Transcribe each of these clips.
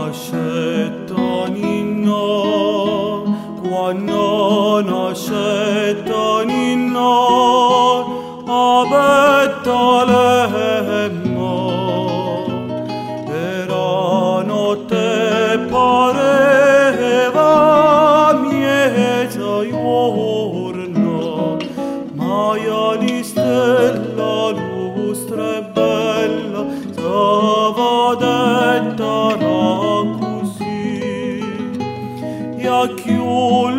nascetoni no, quando nascetoni no, a Betleemmo, era notte pareva mieta giorno, Maia di stella lustre bella, stava detta così, e a chiù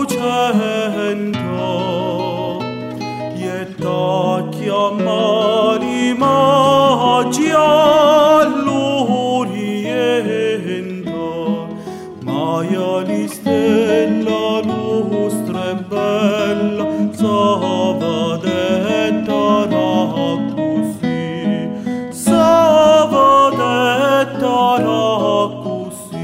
lucendo, e ta chiamari magi all'oriento, Maia di stella lustre bella, stava detta così, stava detta così.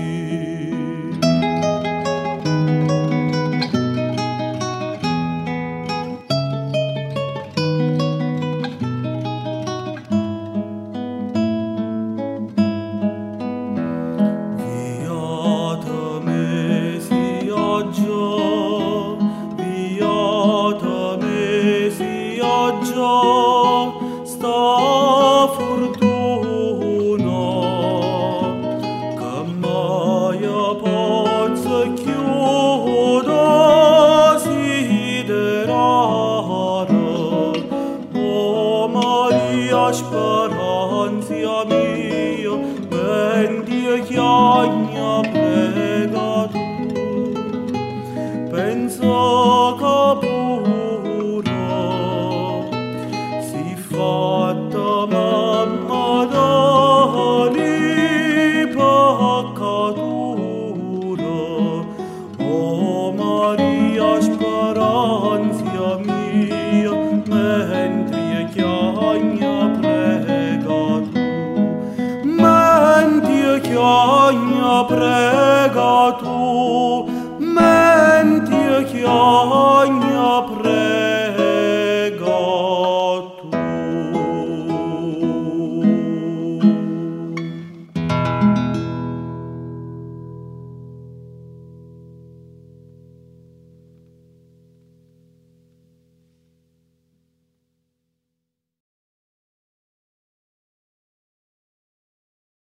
Via da me si aggiò, via da me si aggiò, sta fortuna, che Maia pozza chiuda siderare. O Maria speranzia mia, bendia chiagna prega tu, pensa che pure si fatta mamma dali peccatura. O Maria speranzia mia, mentre chiagna prega tu, mentre chiagna prega tu, mentre chiagna